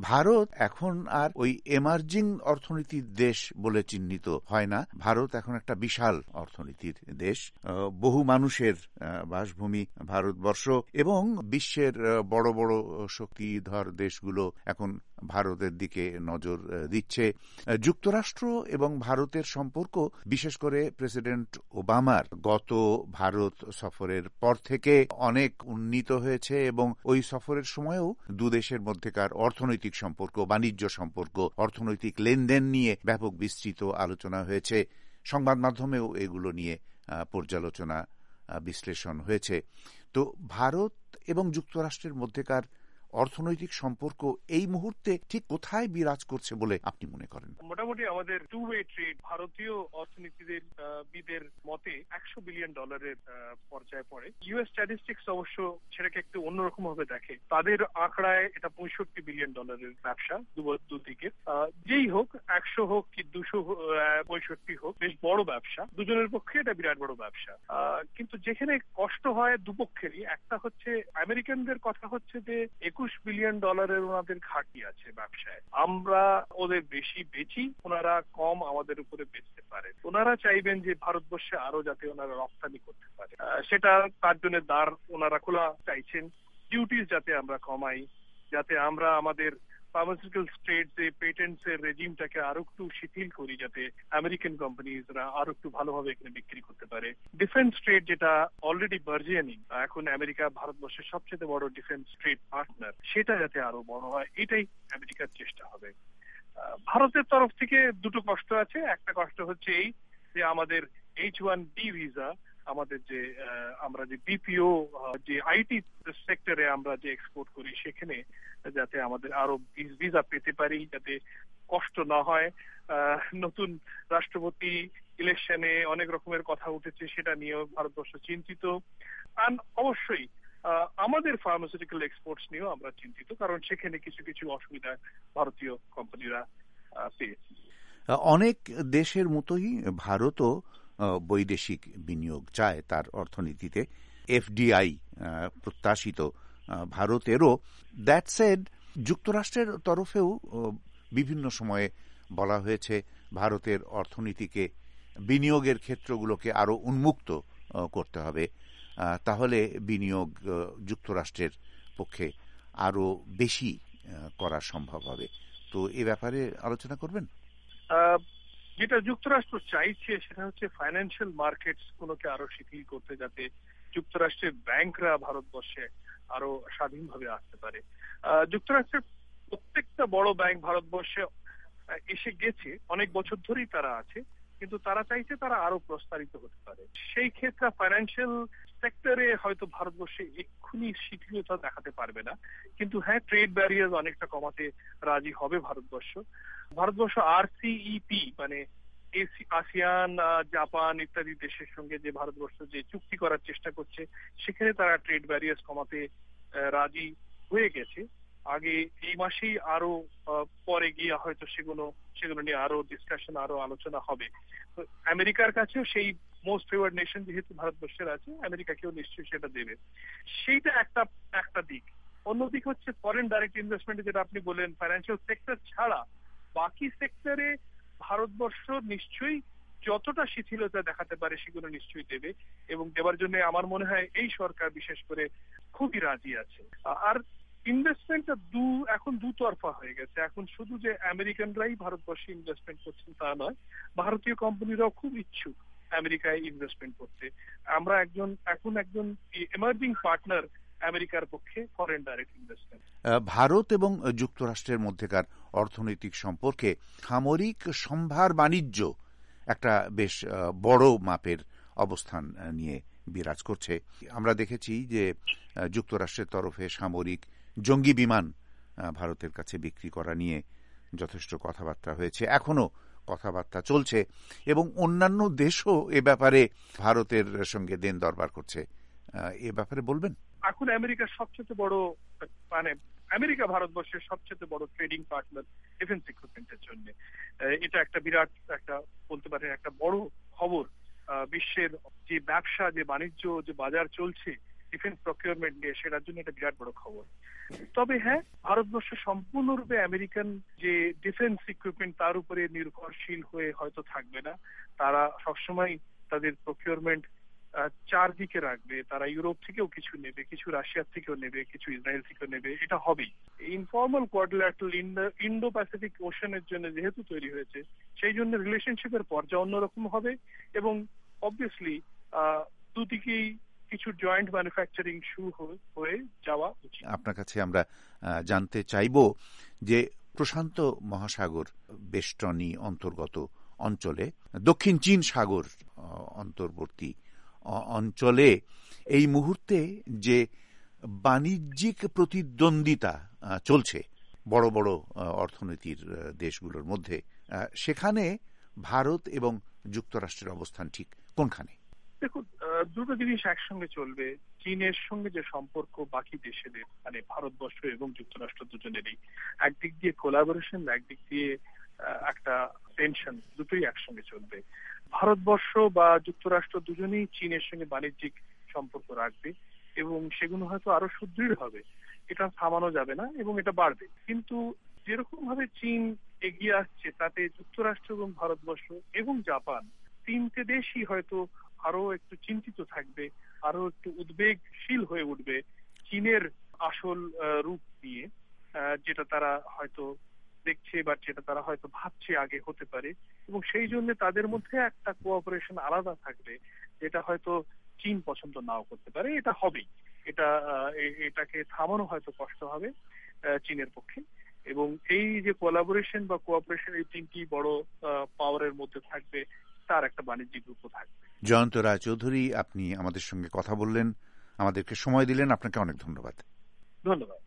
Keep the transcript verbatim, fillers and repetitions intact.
ভারত এখন আর ওই এমার্জিং অর্থনীতির দেশ বলে চিহ্নিত হয় না। ভারত এখন একটা বিশাল অর্থনীতির দেশ, বহু মানুষের বাসভূমি ভারতবর্ষ, এবং বিশ্বের বড় বড় শক্তিধর দেশগুলো এখন ভারতের দিকে নজর দিচ্ছে। যুক্তরাষ্ট্র এবং ভারতের সম্পর্ক বিশেষ করে প্রেসিডেন্ট ওবামার গত ভারত সফরের পর থেকে অনেক উন্নীত হয়েছে, এবং ওই সফরের সময়ও দুদেশের মধ্যেকার অর্থনৈতিক সম্পর্ক, বাণিজ্য সম্পর্ক, অর্থনৈতিক লেনদেন নিয়ে ব্যাপক বিস্তৃত আলোচনা হয়েছে। সংবাদ মাধ্যমেও এগুলো নিয়ে পর্যালোচনা বিশ্লেষণ হয়েছে। তো ভারত এবং যুক্তরাষ্ট্রের মধ্যেকার অর্থনৈতিক সম্পর্ক এই মুহূর্তে ঠিক কোথায় বিরাজ করছে বলে আপনি মনে করেন? মোটামুটি আমাদের টু ওয়ে ট্রেড ভারতীয় অর্থনীতিদের বিদের মতে একশো বিলিয়ন ডলারের পর্যায়ে পড়ে। ইউএস স্ট্যাটিস্টিক্স অবশ্য সেটাকে একটু অন্যরকম ভাবে দেখে। তাদের আঁকড়ায় এটা পঁয়ষট্টি বিলিয়ন ডলারের ব্যবসা দুদিকে। যেই হোক, একশো হোক কি দুশো পঁয়ষট্টি হোক, বেশ বড় ব্যবসা। দুজনের পক্ষে এটা বিরাট বড় ব্যবসা। কিন্তু যেখানে কষ্ট হয় দুপক্ষেরই, একটা হচ্ছে আমেরিকানদের কথা হচ্ছে যে একুশ বিলিয়ন ডলারের ওনাদের ঘাটতি আছে ব্যবসায়। আমরা ওদের বেশি বেচি, ওনারা কম আমাদের উপরে বেচতে পারে। ওনারা চাইবেন যে ভারতবর্ষে আরো যাতে ওনারা রপ্তানি করতে পারে, সেটা তার জন্য দ্বার ওনারা খোলা চাইছেন। ডিউটিস যাতে আমরা কমাই, যাতে আমরা আমাদের ফার্মাসিউটিক্যাল ট্রেড যে পেটেন্টস এর রেজিমটাকে আরো একটু শিথিল করি, যাতে আমেরিকান কোম্পানিজরা আরো একটু ভালোভাবে এখানে বিক্রি করতে পারে। ডিফেন্স ট্রেড যেটা অলরেডি বার্জিয়ানিং, এখন আমেরিকা ভারতবর্ষের সবচেয়ে বড় ডিফেন্স ট্রেড পার্টনার, সেটা যাতে আরো বড় হয়, এটাই আমেরিকার চেষ্টা হবে। ভারতের তরফ থেকে দুটো কষ্ট আছে। একটা কষ্ট হচ্ছে এই যে আমাদের এইচ ওয়ান বি ভিসা, আমাদের যে আমরা যে বিপিও যে আইটি সেক্টরে আমরা যে এক্সপোর্ট করি, সেখানে যাতে আমাদের আরো ভিসা পেতে পারি, যাতে কষ্ট না হয়। নতুন রাষ্ট্রপতি ইলেকশনে অনেক রকমের কথা উঠেছে, সেটা নিয়েও ভারতবর্ষ চিন্তিত। আর অবশ্যই আমাদের ফার্মাসিউটিক্যাল এক্সপোর্টস নিয়েও আমরা চিন্তিত, কারণ সেখানে কিছু কিছু অসুবিধা ভারতীয় কোম্পানিরা পেয়েছে। অনেক দেশের মতোই ভারতও বৈদেশিক বিনিয়োগ চায় তার অর্থনীতিতে। এফডিআই প্রত্যাশিত ভারতেরও। দ্যাট সেড, যুক্তরাষ্ট্রের তরফেও বিভিন্ন সময়ে বলা হয়েছে ভারতের অর্থনীতিকে, বিনিয়োগের ক্ষেত্রগুলোকে আরো উন্মুক্ত করতে হবে, তাহলে বিনিয়োগ যুক্তরাষ্ট্রের পক্ষে আরো বেশি করা সম্ভব হবে। তো এ ব্যাপারে আলোচনা করবেন? যেটা যুক্তরাষ্ট্র চাইছে সেটা হচ্ছে ফাইন্যান্সিয়াল মার্কেটস গুলোকে আরো শিথিল করতে, যাতে যুক্তরাষ্ট্রের ব্যাংকরা ভারতবর্ষে আরো স্বাধীনভাবে আসতে পারে। যুক্তরাষ্ট্রের প্রত্যেকটা বড় ব্যাংক ভারতবর্ষে এসে গেছে, অনেক বছর ধরেই তারা আছে, কিন্তু তারা চাইছে তারা আরো প্রসারিত হতে পারে। সেই ক্ষেত্রে ফাইন্যান্সিয়াল সেক্টরে হয়তো ভারতবর্ষে এক্ষুনি শিথিলতা দেখাতে পারবে না, কিন্তু হ্যাঁ, ট্রেড ব্যারিয়ার অনেকটা কমাতে রাজি হবে ভারতবর্ষ। ভারতবর্ষ আর সিইপি মানে আসিয়ান, জাপান ইত্যাদি দেশের সঙ্গে যে ভারতবর্ষ যে চুক্তি করার চেষ্টা করছে, সেখানে তারা ট্রেড ব্যারিয়ার কমাতে রাজি হয়ে গেছে। আগে এই মাসেই আরো পরে গিয়ে হয়তো সেগুলো সেগুলো নিয়ে আরো ডিসকাশন, আরো আলোচনা হবে। তো আমেরিকার কাছেও সেই মোস্ট ফেভার্ড নেশন যেহেতু ভারতবর্ষের আছে, আমেরিকাকেও নিশ্চয়ই সেটা দেবে। সেইটা একটা একটা দিক। অন্যদিক হচ্ছে ফরেন ডাইরেক্ট ইনভেস্টমেন্ট, যেটা আপনি বললেন, ফাইন্যান্সিয়াল সেক্টর ছাড়া বাকি সেক্টরে ভারতবর্ষ নিশ্চয়ই যতটা শিথিলতা দেখাতে পারে সেগুলো নিশ্চয়ই দেবে, এবং দেওয়ার জন্য আমার মনে হয় এই সরকার বিশেষ করে খুবই রাজি আছে। আর ইনভেস্টমেন্টটা দু এখন দুতরফা হয়ে গেছে। এখন শুধু যে আমেরিকানরাই ভারতবর্ষে ইনভেস্টমেন্ট করছেন তা নয়, ভারতীয় কোম্পানিরাও খুব ইচ্ছুক আমেরিকায় ইনভেস্টমেন্ট করতে। আমরা একজন এখন একজন এমার্জিং পার্টনার আমেরিকার পক্ষে ফরেন ডাইরেক্ট ইনভেস্টমেন্ট। ভারত এবং যুক্তরাষ্ট্রের মধ্যেকার অর্থনৈতিক সম্পর্কে সামরিক সম্ভার বাণিজ্য একটা বেশ বড় মাপের অবস্থান নিয়ে বিরাজ করছে। আমরা দেখেছি যে যুক্তরাষ্ট্রের তরফে সামরিক জঙ্গি বিমান ভারতের কাছে বিক্রি করা নিয়ে যথেষ্ট কথাবার্তা হয়েছে, এখনো কথাবার্তা চলছে, এবং অন্যান্য দেশও এ ব্যাপারে ভারতের সঙ্গে দেন দরবার করছে। এ ব্যাপারে বলবেন? এখন আমেরিকার সবচেয়ে বড় মানে আমেরিকা ভারতবর্ষের সবচেয়ে বড় ট্রেডিং পার্টনার ডিফেন্স ইকুইপমেন্টের জন্য। এটা একটা বিরাট একটা বলতে পারেন একটা বড় খবর। বিশ্বের যে ব্যবসা, যে বাণিজ্য, যে বাজার চলছে ডিফেন্স ডিফেন্স প্রকিউরমেন্ট নিয়ে, সেটার জন্য এটা বিরাট বড় খবর। তবে হ্যাঁ, ভারতবর্ষ সম্পূর্ণরূপে আমেরিকান যে ডিফেন্স ইকুইপমেন্ট তার উপরে নির্ভরশীল হয়ে হয়তো থাকবে না। তারা সবসময় তাদের প্রকিউরমেন্ট চারদিকে রাখবে। তারা ইউরোপ থেকেও কিছু নেবে, কিছু রাশিয়ার থেকেও নেবে, কিছু ইসরায়েল থেকেও নেবে। এটা হবেই। ইনফর্মাল কোয়াড্রিল্যাটারাল ইন্ডো প্যাসিফিক ওশনের জন্য যেহেতু তৈরি হয়েছে, সেই জন্য রিলেশনশিপের পর্যায় অন্যরকম হবে এবং অবভিয়াসলি দুদিকেই কিছু জয়েন্ট ম্যানুফ্যাকচারিং শুরু হয়ে যাওয়া উচিত। আপনার কাছে আমরা জানতে চাইব যে প্রশান্ত মহাসাগর বেষ্টনী অন্তর্গত অঞ্চলে, দক্ষিণ চীন সাগর অন্তর্বর্তী অঞ্চলে এই মুহূর্তে যে বাণিজ্যিক প্রতিদ্বন্দ্বিতা চলছে বড় বড় অর্থনীতির দেশগুলোর মধ্যে, সেখানে ভারত এবং যুক্তরাষ্ট্রের অবস্থান ঠিক কোনখানে? দেখুন, দুটো জিনিস একসঙ্গে চলবে। চীনের সঙ্গে যে সম্পর্ক বাকি দেশেদের, মানে ভারতবর্ষ এবং যুক্তরাষ্ট্র দুজনেরই, একদিক দিয়ে কোলাবোরেশন, একদিক দিয়ে একটা টেনশন, দুটোই একসঙ্গে চলবে। ভারতবর্ষ বা যুক্তরাষ্ট্র দুজনেই চীনের সঙ্গে বাণিজ্যিক সম্পর্ক রাখবে এবং সেগুলো হয়তো আরো সুদৃঢ় হবে। এটা থামানো যাবে না এবং এটা বাড়বে। কিন্তু যেরকম ভাবে চীন এগিয়ে আসছে, তাতে যুক্তরাষ্ট্র এবং ভারতবর্ষ এবং জাপান তিনটে দেশই হয়তো আরো একটু চিন্তিত থাকবে, আরো একটু উদ্বেগশীল হয়ে উঠবে চীনের আসল রূপ নিয়ে, যেটা তারা হয়তো দেখছে বা যেটা তারা হয়তো ভাবছে আগে হতে পারে। এবং সেই জন্য তাদের মধ্যে একটা কোঅপারেশন আলাদা থাকবে, যেটা হয়তো চীন পছন্দ নাও করতে পারে। এটা হবেই। এটা এটাকে থামানো হয়তো কষ্ট হবে চীনের পক্ষে। এবং এই যে কোলাবোরেশন বা কোঅপারেশন, এই তিনটি বড় পাওয়ারের মধ্যে থাকবে, তার একটা বাণিজ্যিক রূপও থাকবে। জয়ন্ত রায়চৌধুরী, আপনি আমাদের সঙ্গে কথা বললেন, আমাদেরকে সময় দিলেন, আপনাকে অনেক ধন্যবাদ। ধন্যবাদ।